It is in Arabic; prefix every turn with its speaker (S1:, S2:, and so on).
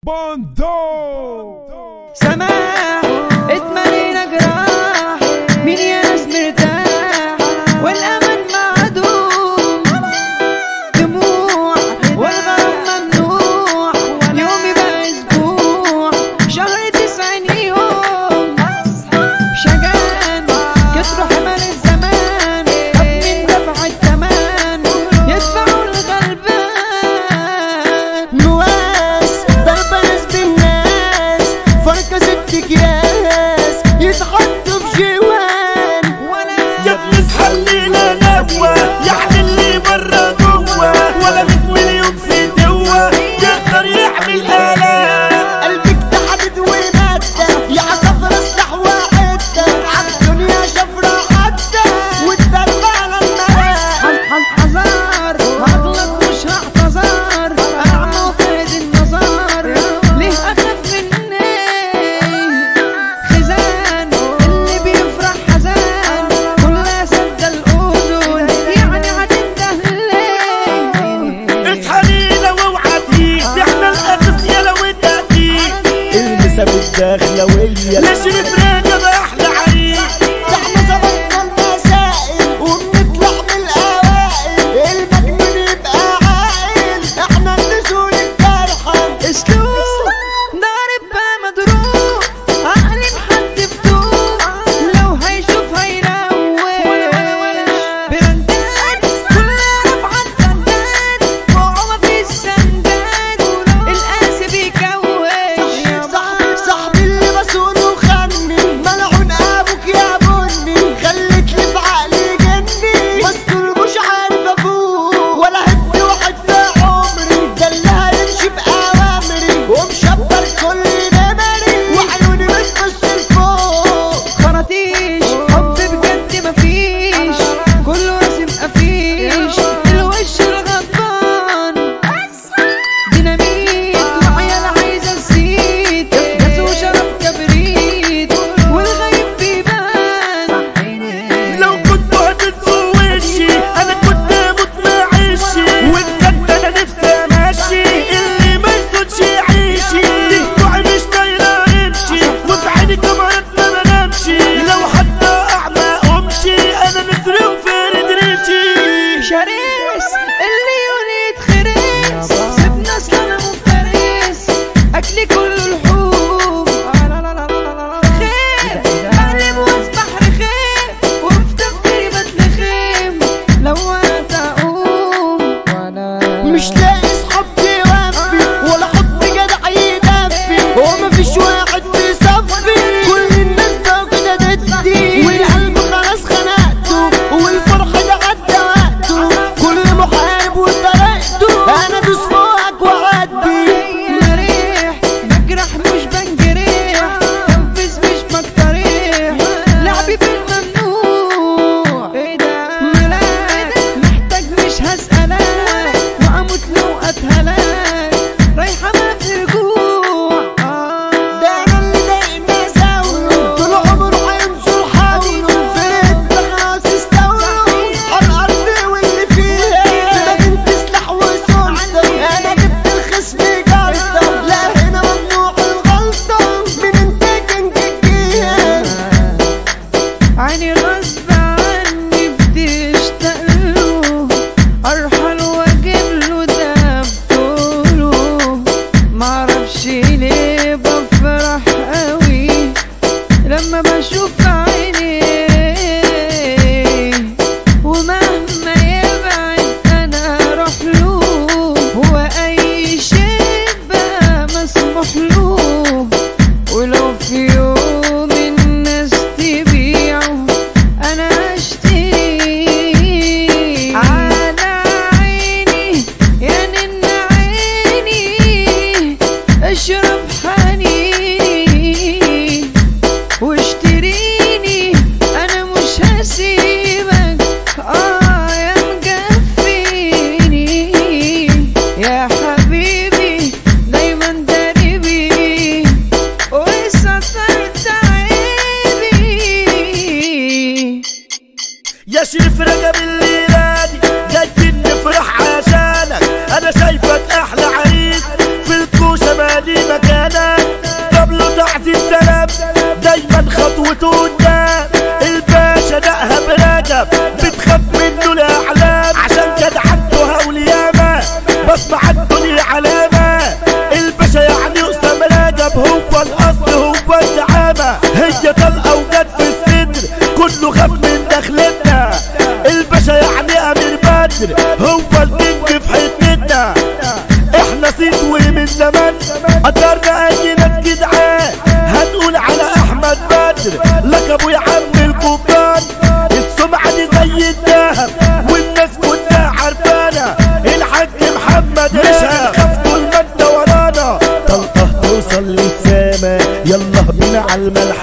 S1: باندو
S2: سماح اتملينا جراح مين يا ناس مرتاح والامل معدوم دموع والغرام ممنوع يومي بقى اسبوع شهر 90 يوم شجان كتروا حمل الزمان طب مين دفع الثمن يدفعوا الغلبان
S3: نواس ضربة ناس بالناس فرقة ست اكياس يتحطوا في جوان
S4: يا ابني تحلينا نبوة يعني اللي برا جوا ولا 100 مليون في دوا يقدر يحمي الآلام.
S3: قلبك تحدد ومادة يا عصفرة سلاح وعدة عالدنيا شفرة حدة والدلع على النواه
S2: حذار هغلط مش هعتذر اعمى وفقد النظر ليه اخاف مني خزان اللي بيفرح حزان كلها سد الاذن يعني هتندهلي
S4: اصحى واوعى تهيج احنا الاغثية لو التأثير
S3: المسا بالدخلوية
S4: ليش نتراجع بأحلى عريس
S3: احنا ظبطنا المسائل وبنطلع بالاوائل المجنون يبقى عاقل احنا النزول الجرحى
S2: اسلوب ضارب بقى مضروب عقلي محد فتوب لو هيشوف هيروق براندات كلها رافعة الدندات وعمى في السندات القاسي بيكوش
S3: صاحبي اللي مسؤول وخني ملعون ابوك يا بني خليت لي في عقلي جني مسطول مش عارف افوق ولا هد واحد في عمري ده اللي هيمشي باوامري ومشبر كل نمري وعيوني بتبص لفوق
S2: خراطيش حب بجد مفيش كله راسم قفيش الوش الغضبان ديناميت وعيال عايزه الزيت جاز وشرب كبريت والغيب بيبان
S4: لو كنت هتنسوا وشي انا كنت اموت معيشي وبجد انا نفسي امشي اللي ما يسودش يعيشي دموعي مش طايله امشي وفي عيني كمان ما بنامشي لو حتى اعمى امشي انا نسري وفارد ريشي
S2: شريس اللي يقول يتخرس سيبنا اصل انا مفترس اكلي كله لحوم خير بقلب واصبح رخيم وفي تفكيري بتلخم لو هتقوم
S3: مش لاقي صحاب توفي ولا حب جدع يدفي ومفيش واحد في صفي كل الناس ده كده ضدي والقلب خلاص خنقته والفرح ده عدى وقته كل محارب وطريقته انا دوس فوقك وعدي
S2: مريح بجرح مش بنجريح تنفذ مش بقتريح لعبي في الممنوع ايه ده ملاك محتاج مش هسألك واموت لو اتهلاك رايحة ما في رجوع
S3: ده انا اللي ضايقنا زاوله طول عمره هينصر حاوله في خلاص استولوا على الارض واللي فيها مدينة سلاح وسلطة انا جبت الخصم جلطة لا هنا ممنوع الغلطة من انتاج انتجيها
S2: عيني غصب عني بتشتاق له ارحل واجيب له ده بطوله معرفش ليه بفرح قوي لما بشوف عينيه ومهما يبعد انا اروح له هو اي شيء بقى مسموح له ولو في يوم الناس تبيعه انا اشتري على عيني يا نن عيني اشرب حنيني واشتري
S4: يا طلقة وجت في الصدر كله خاف من دخلتنا. الباشا يعني امير بدر هو الكينج في حتتنا. احنا صيت ومن زمان قدرنا اي ناس جدعان. هنقول على احمد بدر لقبه يا عم الكوبان. السمعة دي زي الدهب والناس كلها عارفانا. الحاج محمد مش هنخاف طول ما انت ورانا. طلقة توصل للسما يلا بينا على الملحمة.